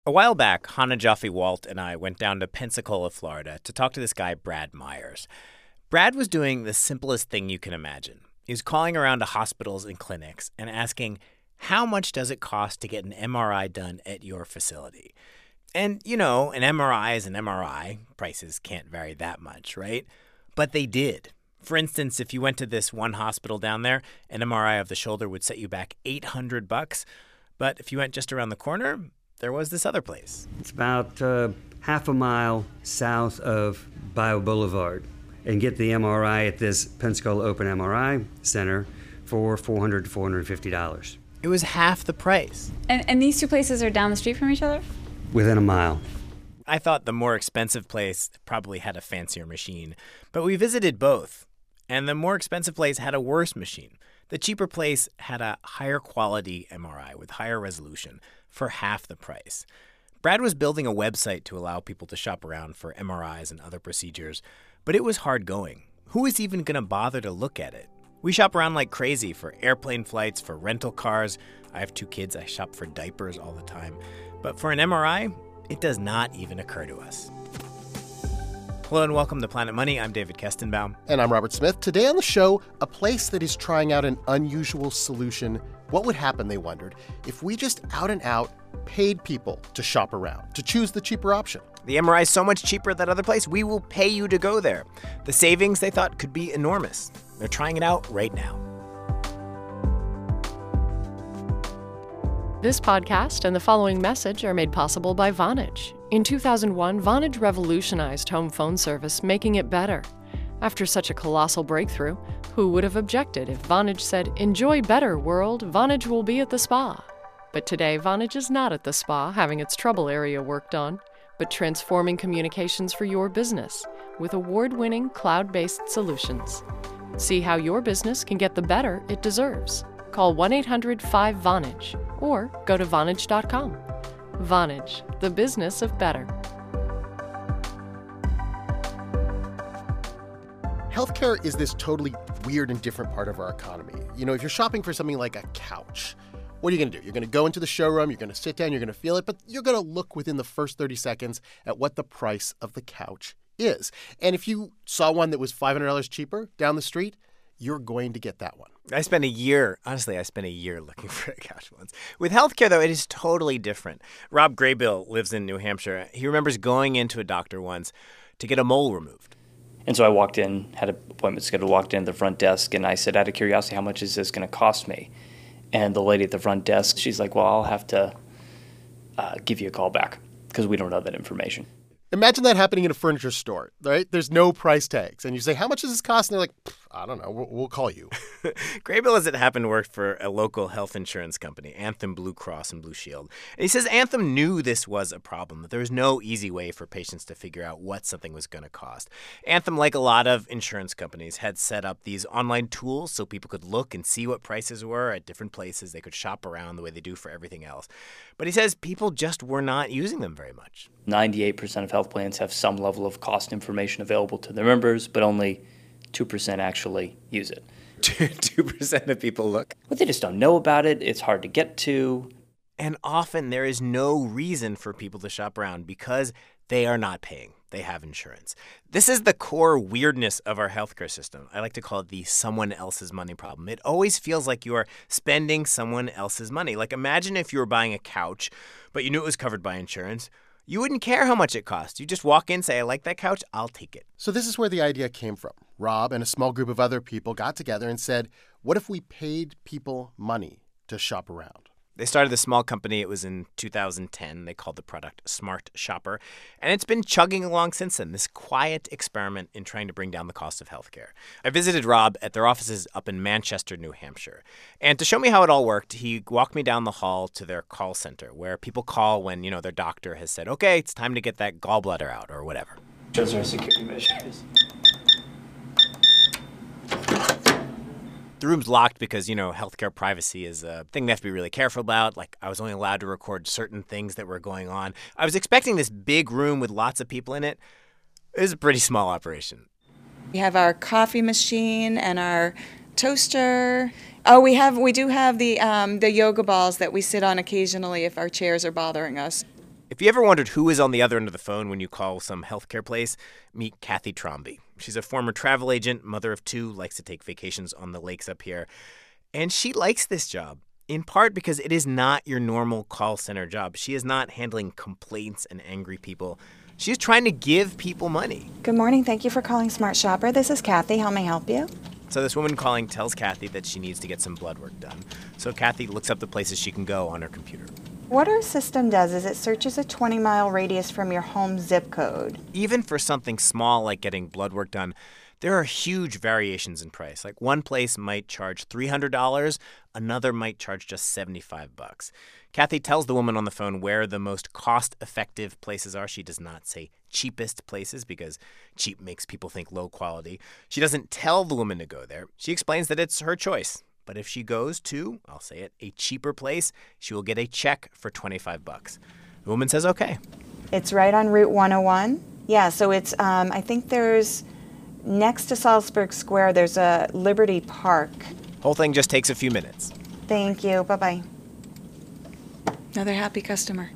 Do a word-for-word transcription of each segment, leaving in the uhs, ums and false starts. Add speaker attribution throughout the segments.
Speaker 1: A while back, Hannah Jaffe-Walt and I went down to Pensacola, Florida, to talk to this guy, Brad Myers. Brad was doing the simplest thing you can imagine. He was calling around to hospitals and clinics and asking, how much does it cost to get an M R I done at your facility? And, you know, an M R I is an M R I. Prices can't vary that much, right? But they did. For instance, if you went to this one hospital down there, an M R I of the shoulder would set you back eight hundred bucks. But if you went just around the corner, there was this other place.
Speaker 2: It's about uh, half a mile south of Bio Boulevard, and get the M R I at this Pensacola Open M R I Center for four hundred to four hundred fifty dollars.
Speaker 1: It was half the price.
Speaker 3: And, and these two places are down the street from each other?
Speaker 2: Within a mile.
Speaker 1: I thought the more expensive place probably had a fancier machine, but we visited both, and the more expensive place had a worse machine. The cheaper place had a higher quality M R I with higher resolution for half the price. Brad was building a website to allow people to shop around for M R Is and other procedures, but it was hard going. Who is even going to bother to look at it? We shop around like crazy for airplane flights, for rental cars. I have two kids. I shop for diapers all the time. But for an M R I, it does not even occur to us. Hello and welcome to Planet Money. I'm David Kestenbaum.
Speaker 4: And I'm Robert Smith. Today on the show, a place that is trying out an unusual solution. What would happen, they wondered, if we just out and out paid people to shop around, to choose the cheaper option?
Speaker 1: The M R I is so much cheaper at that other place, we will pay you to go there. The savings, they thought, could be enormous. They're trying it out right now.
Speaker 5: This podcast and the following message are made possible by Vonage. In two thousand one, Vonage revolutionized home phone service, making it better. After such a colossal breakthrough, who would have objected if Vonage said, "Enjoy better, world, Vonage will be at the spa." But today, Vonage is not at the spa having its trouble area worked on, but transforming communications for your business with award-winning cloud-based solutions. See how your business can get the better it deserves. Call one eight hundred five Vonage or go to Vonage dot com. Vonage, the business of better.
Speaker 4: Healthcare is this totally weird and different part of our economy. You know, if you're shopping for something like a couch, what are you going to do? You're going to go into the showroom, you're going to sit down, you're going to feel it, but you're going to look within the first thirty seconds at what the price of the couch is. And if you saw one that was five hundred dollars cheaper down the street, you're going to get that one.
Speaker 1: I spent a year, honestly, I spent a year looking for a couch once. With healthcare, though, it is totally different. Rob Graybill lives in New Hampshire. He remembers going into a doctor once to get a mole removed.
Speaker 6: And so I walked in, had an appointment scheduled, walked in at the front desk, and I said, out of curiosity, how much is this going to cost me? And the lady at the front desk, she's like, well, I'll have to uh, give you a call back because we don't know that information.
Speaker 4: Imagine that happening in a furniture store, right? There's no price tags. And you say, how much does this cost? And they're like, I don't know. We'll, we'll call you.
Speaker 1: Graybill, as it happened, worked for a local health insurance company, Anthem Blue Cross and Blue Shield. And he says Anthem knew this was a problem, that there was no easy way for patients to figure out what something was going to cost. Anthem, like a lot of insurance companies, had set up these online tools so people could look and see what prices were at different places. They could shop around the way they do for everything else. But he says people just were not using them very much.
Speaker 6: ninety-eight percent of health plans have some level of cost information available to their members, but only two percent actually use it.
Speaker 1: two percent of people look.
Speaker 6: But they just don't know about it. It's hard to get to.
Speaker 1: And often there is no reason for people to shop around because they are not paying. They have insurance. This is the core weirdness of our healthcare system. I like to call it the someone else's money problem. It always feels like you are spending someone else's money. Like imagine if you were buying a couch, but you knew it was covered by insurance. You wouldn't care how much it cost. You just walk in, say, I like that couch, I'll take it.
Speaker 4: So this is where the idea came from. Rob and a small group of other people got together and said, what if we paid people money to shop around?
Speaker 1: They started this small company. It was in two thousand ten. They called the product Smart Shopper. And it's been chugging along since then, this quiet experiment in trying to bring down the cost of healthcare. I visited Rob at their offices up in Manchester, New Hampshire. And to show me how it all worked, he walked me down the hall to their call center where people call when, you know, their doctor has said, okay, it's time to get that gallbladder out or whatever.
Speaker 6: Those are security measures.
Speaker 1: The room's locked because, you know, healthcare privacy is a thing they have to be really careful about. Like, I was only allowed to record certain things that were going on. I was expecting this big room with lots of people in it. It was a pretty small operation.
Speaker 7: We have our coffee machine and our toaster. Oh, we have we do have the um, the yoga balls that we sit on occasionally if our chairs are bothering us.
Speaker 1: If you ever wondered who is on the other end of the phone when you call some healthcare place, meet Kathy Tromby. She's a former travel agent, mother of two, likes to take vacations on the lakes up here. And she likes this job, in part because it is not your normal call center job. She is not handling complaints and angry people. She's trying to give people money.
Speaker 7: Good morning. Thank you for calling Smart Shopper. This is Kathy. How may I help you?
Speaker 1: So this woman calling tells Kathy that she needs to get some blood work done. So Kathy looks up the places she can go on her computer.
Speaker 7: What our system does is it searches a twenty-mile radius from your home zip code.
Speaker 1: Even for something small like getting blood work done, there are huge variations in price. Like one place might charge three hundred dollars, another might charge just seventy-five bucks. Kathy tells the woman on the phone where the most cost-effective places are. She does not say cheapest places because cheap makes people think low quality. She doesn't tell the woman to go there. She explains that it's her choice. But if she goes to, I'll say it, a cheaper place, she will get a check for twenty-five bucks. The woman says okay.
Speaker 7: It's right on Route one oh one. Yeah, so it's, um, I think there's, next to Salzburg Square, there's a Liberty Park.
Speaker 1: Whole thing just takes a few minutes.
Speaker 7: Thank you. Bye-bye. Another happy customer.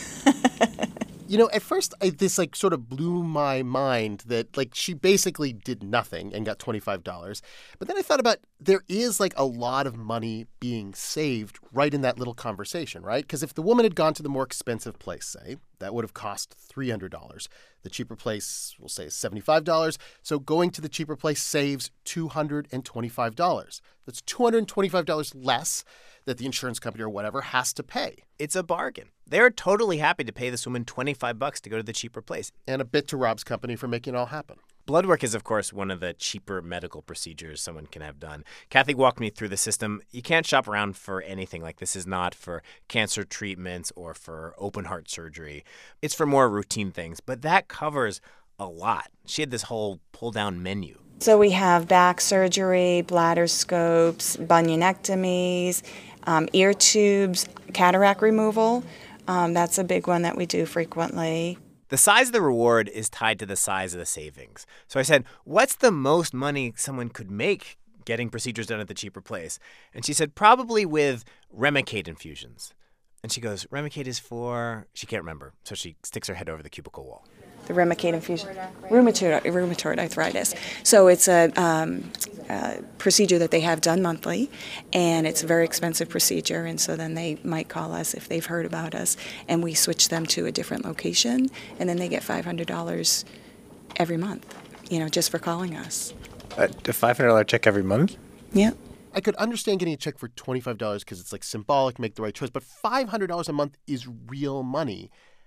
Speaker 4: You know, at first, I, this, like, sort of blew my mind that, like, she basically did nothing and got twenty-five dollars. But then I thought about there is, like, a lot of money being saved right in that little conversation, right? Because if the woman had gone to the more expensive place, say, that would have cost three hundred dollars. The cheaper place, we'll say, is seventy-five dollars. So going to the cheaper place saves two hundred twenty-five dollars. That's two hundred twenty-five dollars less that the insurance company or whatever has to pay.
Speaker 1: It's a bargain. They're totally happy to pay this woman twenty-five bucks to go to the cheaper place.
Speaker 4: And a bit to Rob's company for making it all happen.
Speaker 1: Blood work is, of course, one of the cheaper medical procedures someone can have done. Kathy walked me through the system. You can't shop around for anything. Like, this is not for cancer treatments or for open heart surgery. It's for more routine things. But that covers a lot. She had this whole pull-down menu.
Speaker 7: So we have back surgery, bladder scopes, bunionectomies, um, ear tubes, cataract removal. Um, that's a big one that we do frequently.
Speaker 1: The size of the reward is tied to the size of the savings. So I said, what's the most money someone could make getting procedures done at the cheaper place? And she said, probably with Remicade infusions. And she goes, Remicade is for, she can't remember. So she sticks her head over the cubicle wall.
Speaker 7: The Remicade infusion, rheumatoid, rheumatoid arthritis. So it's a, um, a procedure that they have done monthly, and it's a very expensive procedure. And so then they might call us if they've heard about us, and we switch them to a different location, and then they get five hundred dollars every month, you know, just for calling us.
Speaker 8: Uh, a five hundred dollars check every month?
Speaker 7: Yeah.
Speaker 4: I could understand getting a check for twenty-five dollars because it's, like, symbolic, make the right choice. But five hundred dollars a month is real money.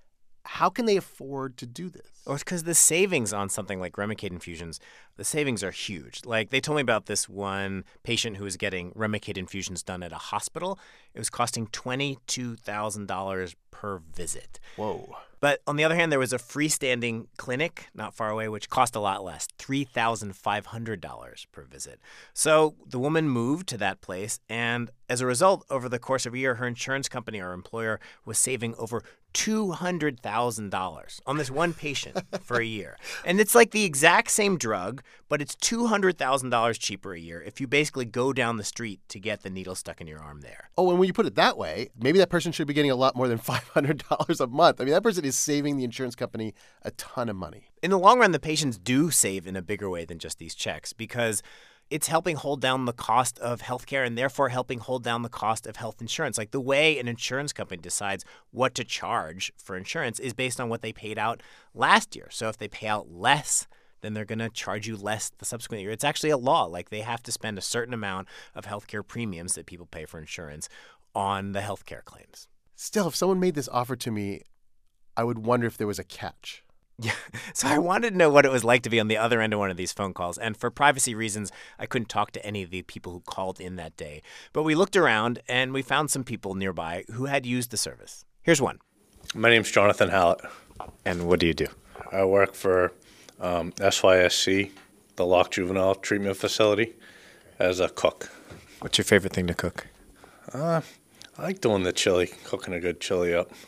Speaker 4: How can they afford to do this?
Speaker 1: Well, it's because the savings on something like Remicade infusions, the savings are huge. Like, they told me about this one patient who was getting Remicade infusions done at a hospital. It was costing twenty-two thousand dollars per visit.
Speaker 4: Whoa.
Speaker 1: But on the other hand, there was a freestanding clinic not far away, which cost a lot less, three thousand five hundred dollars per visit. So the woman moved to that place, and as a result, over the course of a year, her insurance company, or employer, was saving over two hundred thousand dollars on this one patient for a year. And it's like the exact same drug, but it's two hundred thousand dollars cheaper a year if you basically go down the street to get the needle stuck in your arm there.
Speaker 4: Oh, and when you put it that way, maybe that person should be getting a lot more than five hundred dollars a month. I mean, that person is saving the insurance company a ton of money.
Speaker 1: In the long run, the patients do save in a bigger way than just these checks because it's helping hold down the cost of healthcare and therefore helping hold down the cost of health insurance. Like, the way an insurance company decides what to charge for insurance is based on what they paid out last year. So if they pay out less, then they're going to charge you less the subsequent year. It's actually a law. Like, they have to spend a certain amount of healthcare premiums that people pay for insurance on the healthcare claims.
Speaker 4: Still, if someone made this offer to me, I would wonder if there was a catch.
Speaker 1: Yeah. So I wanted to know what it was like to be on the other end of one of these phone calls. And for privacy reasons, I couldn't talk to any of the people who called in that day. But we looked around and we found some people nearby who had used the service. Here's one.
Speaker 8: My name's Jonathan Hallett.
Speaker 1: And what do you do?
Speaker 8: I work for um, S Y S C, the Lock Juvenile Treatment Facility, as a cook.
Speaker 1: What's your favorite thing to cook?
Speaker 8: Uh, I like doing the chili, cooking a good chili up.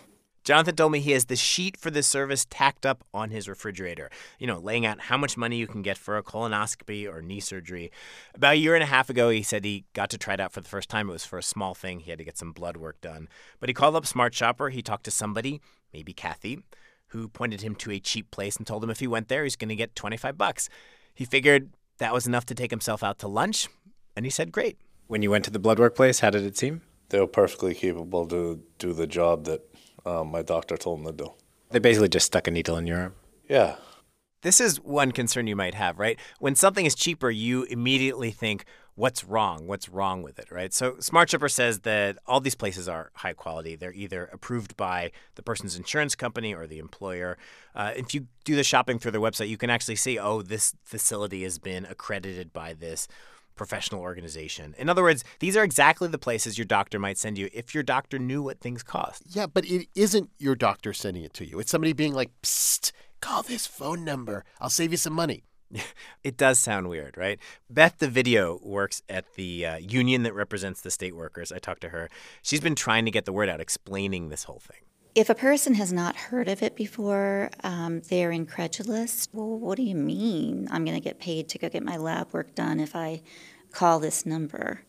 Speaker 1: Jonathan told me he has the sheet for this service tacked up on his refrigerator, you know, laying out how much money you can get for a colonoscopy or knee surgery. About a year and a half ago, he said he got to try it out for the first time. It was for a small thing. He had to get some blood work done. But he called up Smart Shopper. He talked to somebody, maybe Kathy, who pointed him to a cheap place and told him if he went there, he's going to get twenty-five bucks. He figured that was enough to take himself out to lunch, and he said, great.
Speaker 9: When you went to the blood work place, how did it seem?
Speaker 8: They were perfectly capable to do the job that um, my doctor told them to do.
Speaker 9: They basically just stuck a needle in your arm.
Speaker 8: Yeah.
Speaker 1: This is one concern you might have, right? When something is cheaper, you immediately think, what's wrong? What's wrong with it, right? So Smart Shopper says that all these places are high quality. They're either approved by the person's insurance company or the employer. Uh, if you do the shopping through their website, you can actually see, oh, this facility has been accredited by this professional organization. In other words, these are exactly the places your doctor might send you if your doctor knew what things cost.
Speaker 4: Yeah, but it isn't your doctor sending it to you. It's somebody being like, psst, call this phone number. I'll save you some money.
Speaker 1: It does sound weird, right? Beth DeVideo works at the uh, union that represents the state workers. I talked to her. She's been trying to get the word out, explaining this whole thing.
Speaker 10: If a person has not heard of it before, um, they're incredulous. Well, what do you mean I'm going to get paid to go get my lab work done if I call this number?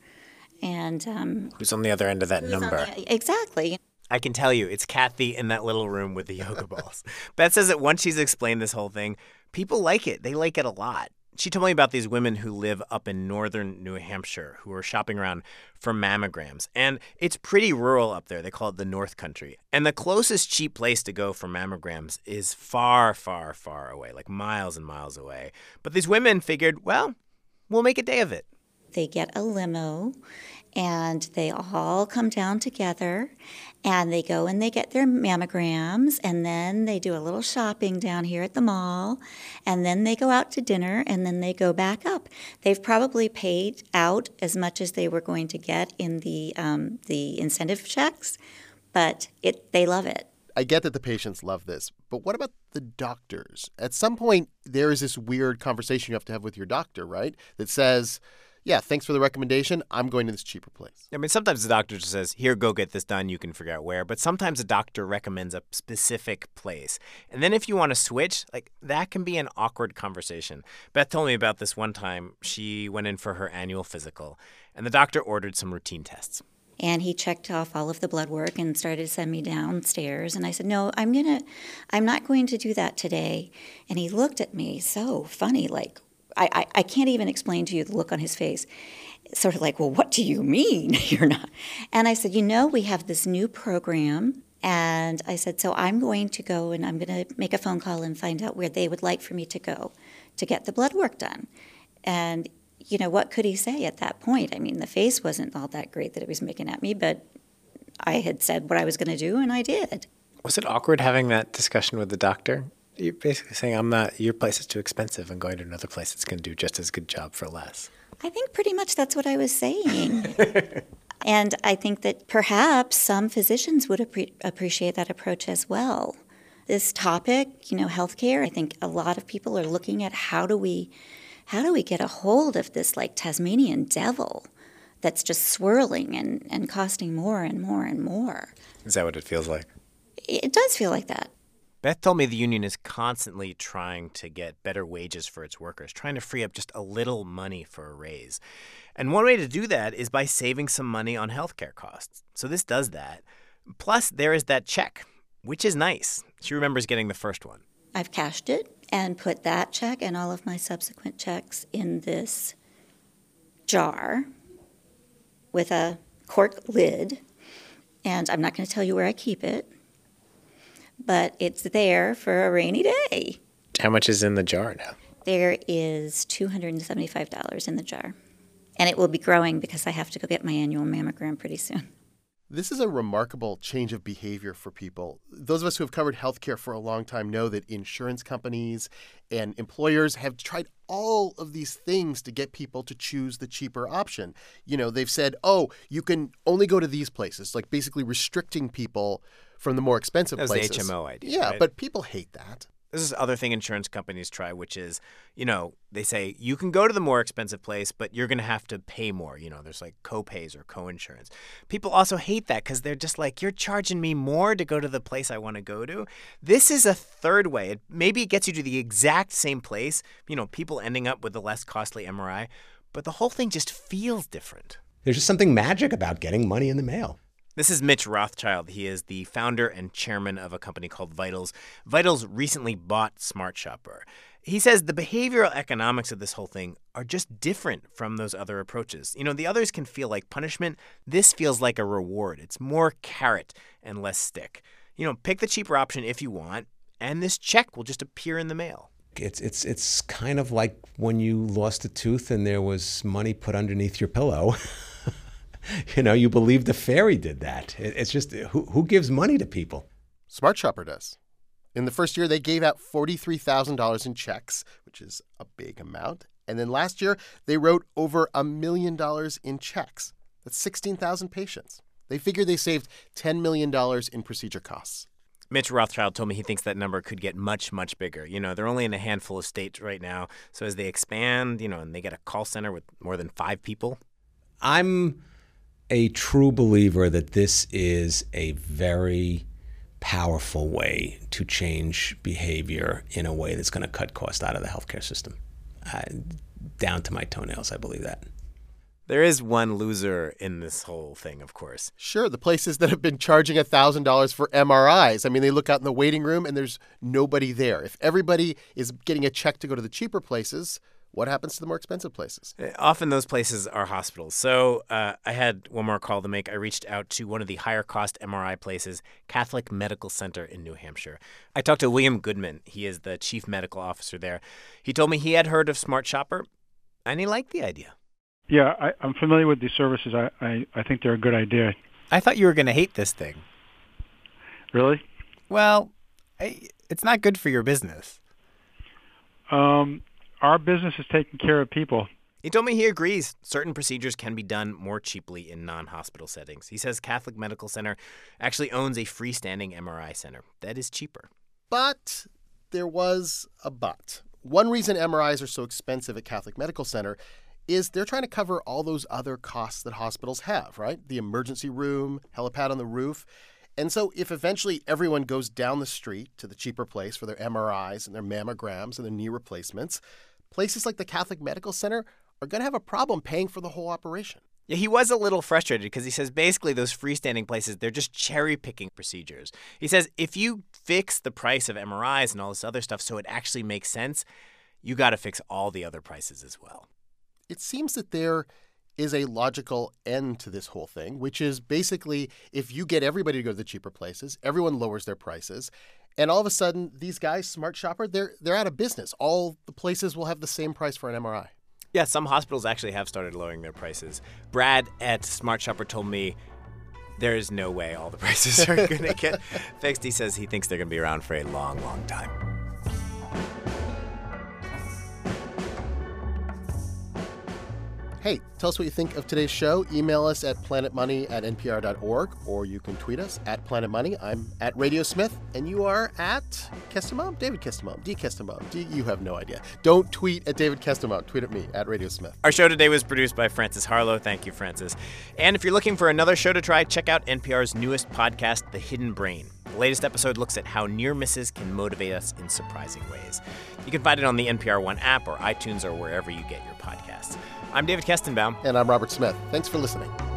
Speaker 10: And um,
Speaker 9: who's on the other end of that number?
Speaker 10: The, exactly.
Speaker 1: I can tell you, it's Kathy in that little room with the yoga balls. Beth says that once she's explained this whole thing, people like it. They like it a lot. She told me about these women who live up in northern New Hampshire who are shopping around for mammograms. And it's pretty rural up there. They call it the North Country. And the closest cheap place to go for mammograms is far, far, far away, like miles and miles away. But these women figured, well, we'll make a day of it.
Speaker 10: They get a limo, and they all come down together, and they go and they get their mammograms, and then they do a little shopping down here at the mall, and then they go out to dinner, and then they go back up. They've probably paid out as much as they were going to get in the um, the incentive checks, but it they love it.
Speaker 4: I get that the patients love this, but what about the doctors? At some point, there is this weird conversation you have to have with your doctor, right? That says, yeah, thanks for the recommendation. I'm going to this cheaper place.
Speaker 1: I mean, sometimes the doctor just says, here, go get this done. You can figure out where. But sometimes a doctor recommends a specific place. And then if you want to switch, like that can be an awkward conversation. Beth told me about this one time. She went in for her annual physical, and the doctor ordered some routine tests.
Speaker 10: And he checked off all of the blood work and started to send me downstairs. And I said, no, I'm gonna, I'm not going to do that today. And he looked at me so funny, like, I, I, I can't even explain to you the look on his face. Sort of like, well, what do you mean you're not? And I said, you know, we have this new program. And I said, so I'm going to go and I'm going to make a phone call and find out where they would like for me to go to get the blood work done. And you know, what could he say at that point? I mean, the face wasn't all that great that it was making at me, but I had said what I was going to do, and I did.
Speaker 9: Was it awkward having that discussion with the doctor? You're basically saying, I'm not, your place is too expensive. I'm going to another place that's going to do just as good job for less.
Speaker 10: I think pretty much that's what I was saying. And I think that perhaps some physicians would appre- appreciate that approach as well. This topic, you know, healthcare, I think a lot of people are looking at how do we How do we get a hold of this, like, Tasmanian devil that's just swirling and, and costing more and more and more?
Speaker 9: Is that what it feels like?
Speaker 10: It does feel like that.
Speaker 1: Beth told me the union is constantly trying to get better wages for its workers, trying to free up just a little money for a raise. And one way to do that is by saving some money on healthcare costs. So this does that. Plus, there is that check, which is nice. She remembers getting the first one.
Speaker 10: I've cashed it and put that check and all of my subsequent checks in this jar with a cork lid. And I'm not going to tell you where I keep it, but it's there for a rainy day.
Speaker 9: How much is in the jar now?
Speaker 10: There is two hundred seventy-five dollars in the jar. And it will be growing because I have to go get my annual mammogram pretty soon.
Speaker 4: This is a remarkable change of behavior for people. Those of us who have covered healthcare for a long time know that insurance companies and employers have tried all of these things to get people to choose the cheaper option. You know, they've said, oh, you can only go to these places, like basically restricting people from the more expensive
Speaker 1: That was
Speaker 4: places.
Speaker 1: the H M O idea.
Speaker 4: Yeah,
Speaker 1: right?
Speaker 4: but people hate that.
Speaker 1: This is other thing insurance companies try, which is, you know, they say you can go to the more expensive place, but you're going to have to pay more. You know, there's like co-pays or co-insurance. People also hate that because they're just like, you're charging me more to go to the place I want to go to. This is a third way. It, maybe it gets you to the exact same place, you know, people ending up with a less costly M R I, but the whole thing just feels different.
Speaker 11: There's just something magic about getting money in the mail.
Speaker 1: This is Mitch Rothschild. He is the founder and chairman of a company called Vitals. Vitals recently bought Smart Shopper. He says the behavioral economics of this whole thing are just different from those other approaches. You know, the others can feel like punishment. This feels like a reward. It's more carrot and less stick. You know, pick the cheaper option if you want, and this check will just appear in the mail.
Speaker 11: It's it's it's kind of like when you lost a tooth and there was money put underneath your pillow. You know, you believe the fairy did that. It's just, who who gives money to people?
Speaker 4: Smart Shopper does. In the first year, they gave out forty-three thousand dollars in checks, which is a big amount. And then last year, they wrote over a million dollars in checks. That's sixteen thousand patients. They figure they saved ten million dollars in procedure costs.
Speaker 1: Mitch Rothschild told me he thinks that number could get much, much bigger. You know, they're only in a handful of states right now. So as they expand, you know, and they get a call center with more than five people.
Speaker 11: I'm a true believer that this is a very powerful way to change behavior in a way that's going to cut cost out of the healthcare system. Uh, down to my toenails, I believe that.
Speaker 1: There is one loser in this whole thing, of course.
Speaker 4: Sure, the places that have been charging one thousand dollars for M R Is. I mean, they look out in the waiting room and there's nobody there. If everybody is getting a check to go to the cheaper places, what happens to the more expensive places?
Speaker 1: Often those places are hospitals. So uh, I had one more call to make. I reached out to one of the higher-cost M R I places, Catholic Medical Center in New Hampshire. I talked to William Goodman. He is the chief medical officer there. He told me he had heard of Smart Shopper, and he liked the idea.
Speaker 12: Yeah, I, I'm familiar with these services. I, I, I think they're a good idea.
Speaker 9: I thought you were going to hate this thing.
Speaker 12: Really?
Speaker 9: Well, I, it's not good for your business.
Speaker 12: Um... Our business is taking care of people.
Speaker 1: He told me he agrees. Certain procedures can be done more cheaply in non-hospital settings. He says Catholic Medical Center actually owns a freestanding M R I center that is cheaper.
Speaker 4: But there was a but. One reason M R Is are so expensive at Catholic Medical Center is they're trying to cover all those other costs that hospitals have, right? The emergency room, helipad on the roof. And so if eventually everyone goes down the street to the cheaper place for their M R Is and their mammograms and their knee replacements, places like the Catholic Medical Center are going to have a problem paying for the whole operation.
Speaker 1: Yeah, he was a little frustrated because he says basically those freestanding places, they're just cherry-picking procedures. He says if you fix the price of M R Is and all this other stuff so it actually makes sense, you got to fix all the other prices as well.
Speaker 4: It seems that there is a logical end to this whole thing, which is basically if you get everybody to go to the cheaper places, everyone lowers their prices, and all of a sudden these guys, Smart Shopper, they're they're out of business. All the places will have the same price for an M R I.
Speaker 1: Yeah, some hospitals actually have started lowering their prices. Brad at Smart Shopper told me there is no way all the prices are going to get fixed. He says he thinks they're going to be around for a long, long time.
Speaker 4: Hey, tell us what you think of today's show. Email us at planetmoney at n p r dot org, or you can tweet us at Planet Money. I'm at Radio Smith, and you are at Kestemom? David Kestemom. D. Kestemom. D. You have no idea. Don't tweet at David Kestemom. Tweet at me, at Radio Smith.
Speaker 1: Our show today was produced by Francis Harlow. Thank you, Francis. And if you're looking for another show to try, check out N P R's newest podcast, The Hidden Brain. The latest episode looks at how near misses can motivate us in surprising ways. You can find it on the N P R One app or iTunes or wherever you get your podcasts. I'm David Kestenbaum.
Speaker 4: And I'm Robert Smith. Thanks for listening.